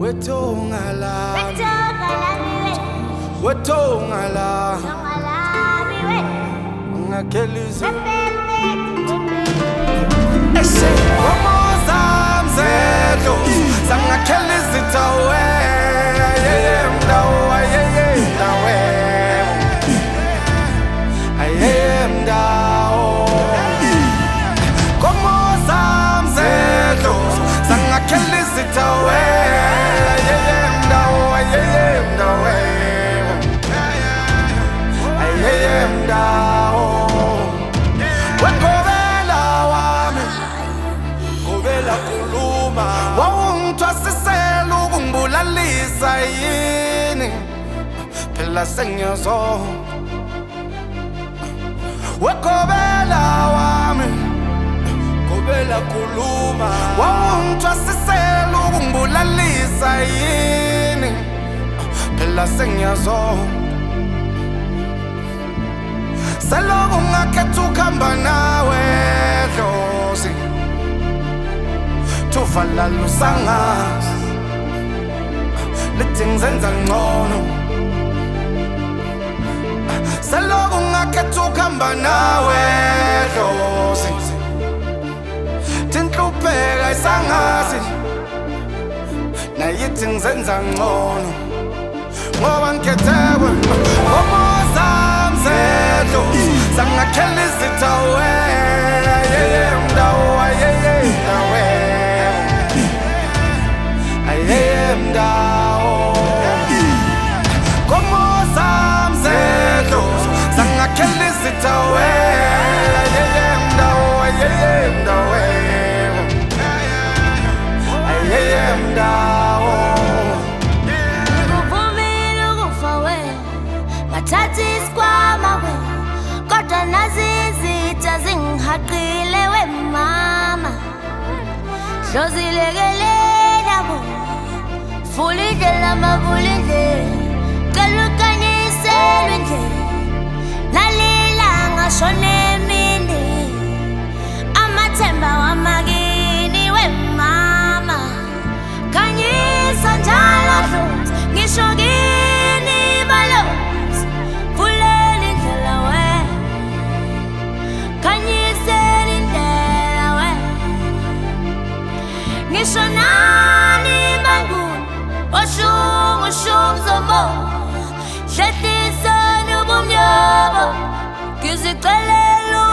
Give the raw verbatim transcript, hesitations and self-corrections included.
Wetongala Wetongala Ngakelize Ese Wamoza mzelo Sangakelize tawe Ayeye mdawa Ayeye mdawe Ayeye mdawo Wamoza mzelo Sangakelize tawe Sayini phela sengiyazo wekobela wami kobela kuluma wawungithwasisela ukungibulalisa yini phela sengiyazo selokhu ngakhetha ukuhamba nawe dlozi thuvala lusangazi Lithi ngizenza ngcono selokhu ngakhetha ukuhamba nawe dlozi tinhlupheka isangazi nayithi ngizenza ngcono ngoba ngikhethe wena Wamoza mzelo sangakhela izithawe ayeye mdawo ayeye mdawe ayeye mdawo Wamoza mzelo sangakhela izithawe ayeye mdawo ayeye mdawe ayeye mdawo Ngikuvumile ukufa wena ngathatha isikhwama wena kodwa nazi izitha zingihaqile we mama Dlozilekelela bo Fulindlela mavulindlela Kalukanyisela indlela Nalilanga shone mini Amathemba wamakini we mama Khanyisa njalo dlozi ngisho kini balozi Vulela indlela we Khanyisela indlela we Ngisho nani banguni Oshungu shungu zobo Hlehlisa nobumnyama Ngizicelela